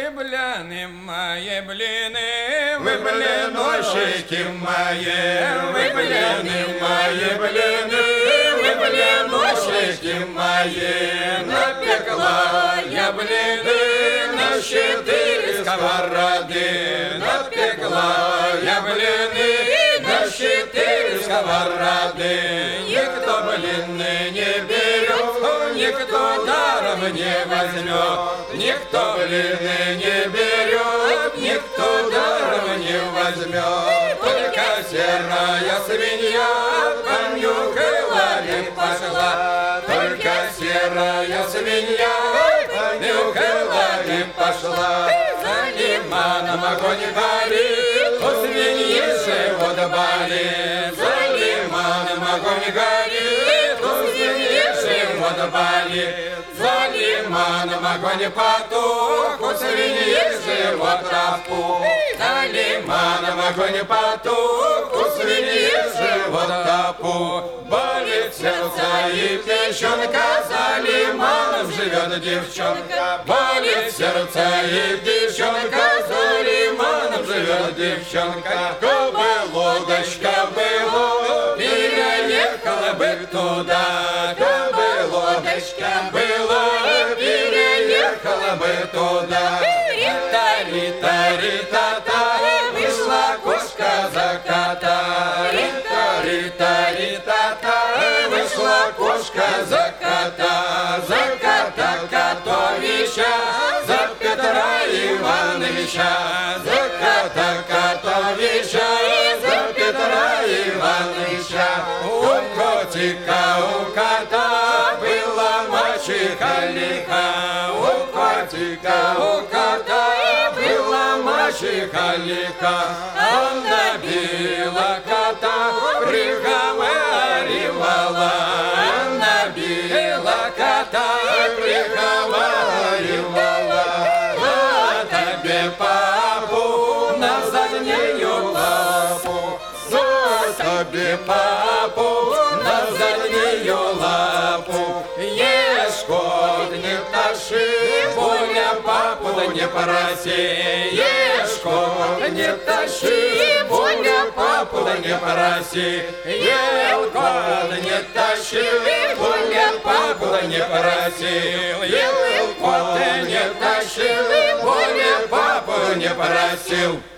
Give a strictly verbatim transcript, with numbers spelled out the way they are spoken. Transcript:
вы блины мои, блины, вы блинущики мои, вы блины мои, блины, вы блинущики мои. Напекла я блины на четыре сковороды, напекла я блины на четыре сковороды. Никто блины не берет, никто даром не возьмет, никто блины не берет, никто даром не возьмет. Только серая свинья понюхала и пошла, только серая свинья понюхала и пошла. За лиманом огонь горит, у свиньи живот болит, за лиманом огонь горит, у свиньи живот болит. За лиманом огонь потух, у свиньи живот опух. За лиманом огонь потух, у свиньи живот опух. Болит сердце и печенка, за лиманом живет девчонка. Болит сердце и печенка, за лиманом живет девчонка. Кабы лодочка была, переехала бы туда. Кабы лодочка была, переехала бы туда. Рита, рита, рита-та, вышла кошка за кота. Рита, рита, рита-та, вышла кошка за кота. За кота Котовича, за Петра Ивановича. За кота Котовича, за Петра Ивановича. У котика, у кота была мачеха лиха. У котика, у кота была мачеха лиха. Она била кота, приговаривала. Она била кота, приговаривала. За тебе папу на заднюю лапу, за тебе папу на заднюю лапу. Ешь, кот, не тащи, боля папу да не проси. Ешь, кот, не тащи, боля папу да не проси. Ел кот, не тащи, боля папу да не просил. Ел кот, не тащи, боля папу не просил.